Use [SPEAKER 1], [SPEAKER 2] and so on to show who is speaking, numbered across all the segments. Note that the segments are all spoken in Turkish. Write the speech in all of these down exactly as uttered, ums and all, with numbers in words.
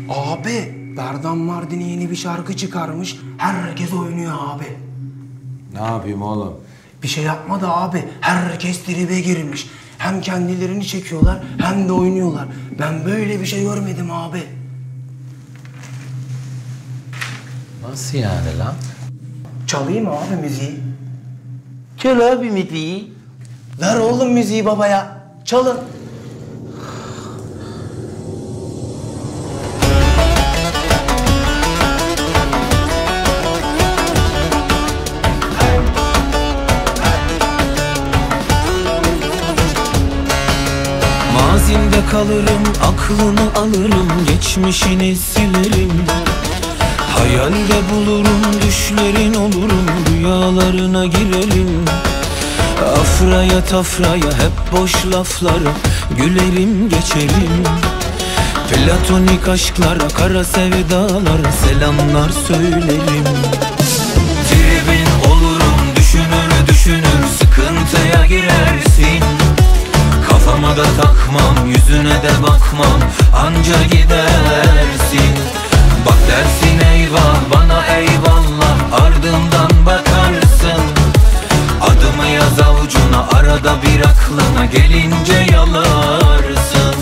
[SPEAKER 1] Abi, Berdan Mardini yeni bir şarkı çıkarmış. Herkes oynuyor abi.
[SPEAKER 2] Ne yapayım oğlum?
[SPEAKER 1] Bir şey yapmadı abi. Herkes tribe girmiş. Hem kendilerini çekiyorlar hem de oynuyorlar. Ben böyle bir şey görmedim abi.
[SPEAKER 2] Nasıl yani lan?
[SPEAKER 1] Çalayım abi müziği.
[SPEAKER 2] Çal abi müziği.
[SPEAKER 1] Ver oğlum müziği babaya. Çalın.
[SPEAKER 3] Mazinde kalırım, aklını alırım, geçmişini silerim. Hayalde bulurum, düşlerin olurum, rüyalarına girerim. Afraya tafraya hep boş laflara gülerim geçerim. Platonik aşklara, kara sevdalara selamlar söylerim. Tribin olurum, düşünür düşünür sıkıntıya girersin. Kafama da takmam, yüzüne de bakmam, anca gidersin. Bak dersin eyvah, bana eyvallah, ardımdan bakarsın. Adımı yaz avucuna, arada bir aklına gelince yalarsın.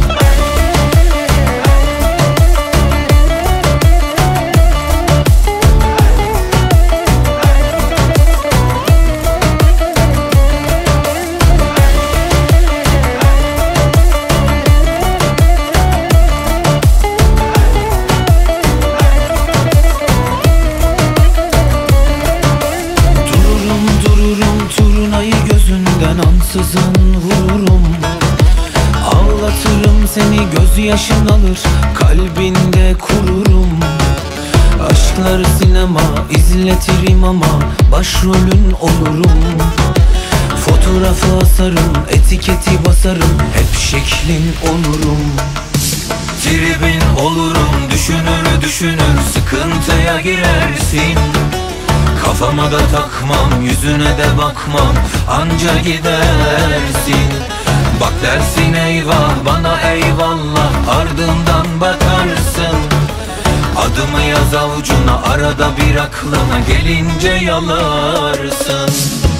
[SPEAKER 3] Ansızın vururum, ağlatırım seni, gözyaşın alır, kalbinde kururum. Aşklar sinema izletirim ama başrolün olurum. Fotoğrafı asarım, etiketi basarım, hep şeklin olurum. Tribin olurum, düşünür düşünür sıkıntıya girersin. Kafama da takmam, yüzüne de bakmam, anca gidersin. Bak dersin eyvah, bana eyvallah, ardından bakarsın. Adımı yaz avucuna, arada bir aklına gelince yalarsın.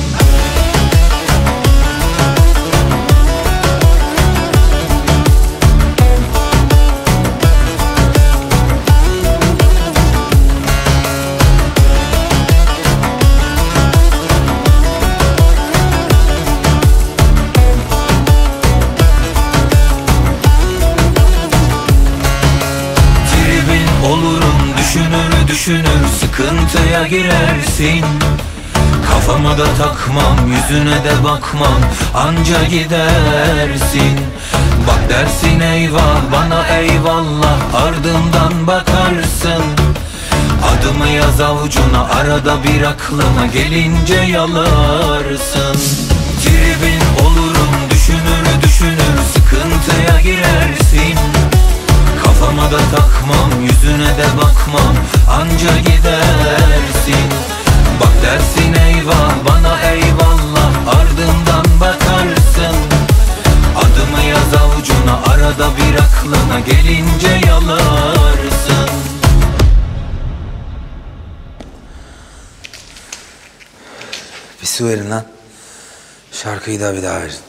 [SPEAKER 3] Olurum, düşünür düşünür sıkıntıya girersin. Kafama da takmam, yüzüne de bakmam, anca gidersin. Bak dersin eyvah, bana eyvallah, ardımdan bakarsın. Adımı yaz avucuna, arada bir aklına gelince yalarsın. Tribin olurum, düşünür düşünür sıkıntıya girersin. Kafama da takmam, yüzüne de bakmam, anca gidersin. Bak dersin eyvah, bana eyvallah, ardımdan bakarsın. Adımı yaz avucuna, arada bir aklına gelince yalarsın.
[SPEAKER 2] Bir su verin lan. Şarkıyı da bir daha verin.